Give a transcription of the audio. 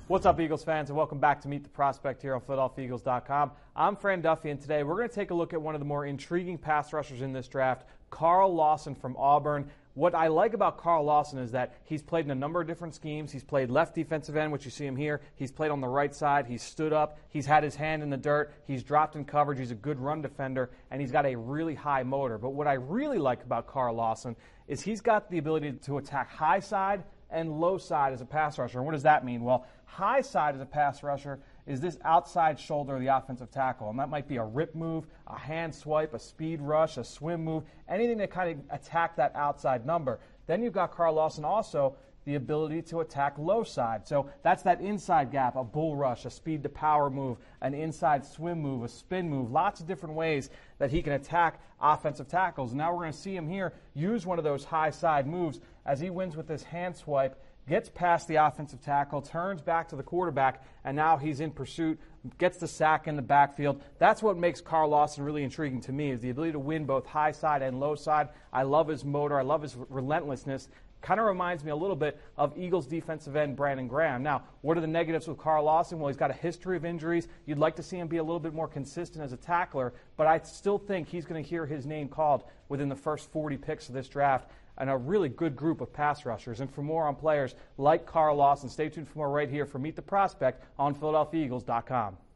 What's up, Eagles fans, and welcome back to Meet the Prospect here on PhiladelphiaEagles.com. I'm Fran Duffy, and today we're going to take a look at one of the more intriguing pass rushers in this draft, Carl Lawson from Auburn. What I like about Carl Lawson is that he's played in a number of different schemes. He's played left defensive end, which you see him here. He's played on the right side. He's stood up. He's had his hand in the dirt. He's dropped in coverage. He's a good run defender, and he's got a really high motor. But what I really like about Carl Lawson is he's got the ability to attack high side and low side as a pass rusher. And what does that mean? Well, high side as a pass rusher is this outside shoulder of the offensive tackle. And that might be a rip move, a hand swipe, a speed rush, a swim move, anything to kind of attack that outside number. Then you've got Carl Lawson also the ability to attack low side. So that's that inside gap, a bull rush, a speed to power move, an inside swim move, a spin move, lots of different ways that he can attack offensive tackles. Now we're going to see him here use one of those high side moves as he wins with this hand swipe, gets past the offensive tackle, turns back to the quarterback, and now he's in pursuit, gets the sack in the backfield. That's what makes Carl Lawson really intriguing to me, is the ability to win both high side and low side. I love his motor. I love his relentlessness. Kind of reminds me a little bit of Eagles defensive end Brandon Graham. Now, what are the negatives with Carl Lawson? Well, he's got a history of injuries. You'd like to see him be a little bit more consistent as a tackler, but I still think he's going to hear his name called within the first 40 picks of this draft, and a really good group of pass rushers. And for more on players like Carl Lawson, stay tuned for more right here for Meet the Prospect on PhiladelphiaEagles.com.